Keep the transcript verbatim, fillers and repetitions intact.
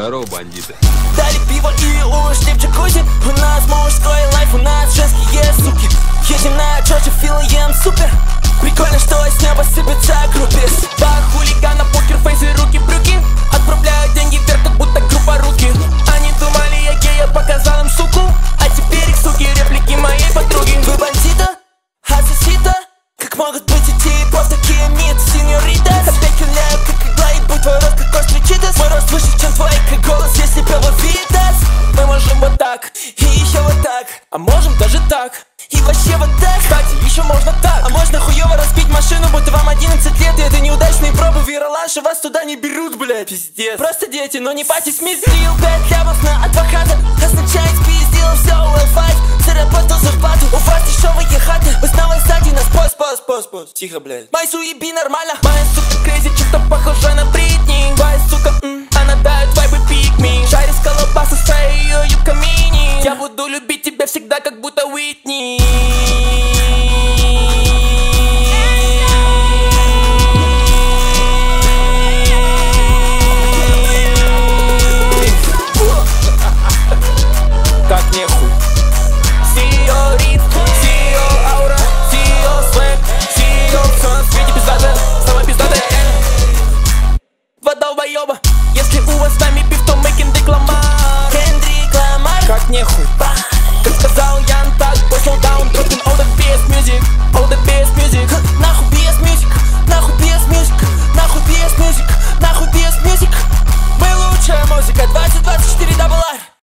Здорово, бандиты. Дали пиво и ушли в джакузи. У нас мужской лайф, у нас женские суки. Едем на Джорджи, филаем супер. Прикольно, что с неба сыпется группис. Два хулигана, покерфейсы, руки в брюки. Отправляют деньги вверх, как будто группа руки. Они думали, я гей, я показал им суку. А теперь их суки, реплики моей подруги. Вы бандита? Асасита? Как могут быть эти просто киамид, сеньорита? Опять киляю, как игла, и будь твой рост, как острый читас. Мой рост выше, чем твой, как голос, если пел Витас. Мы можем вот так, и еще вот так, а можем даже так, и вообще вот так. Кстати, еще можно так, а можно хуево разбить машину, будто вам одиннадцать лет. И это неудачные пробы, виролаши, вас туда не берут, блядь. Пиздец. Просто дети, но не пати Смит. Слил пять лямов на адвоката, означает спиздил все, уэлл файт. Заработал зарплату, у вас дешевые хаты. Вы снова сзади нас, пост, пост, пост, пост. Тихо, блядь. Май суеби нормально. Моя сука крейзи, чем-то похожа на Бритни. Твоя сука, м, она дает вайбы пикми. Шарит с колобаса, своей юбка мини. Я буду любить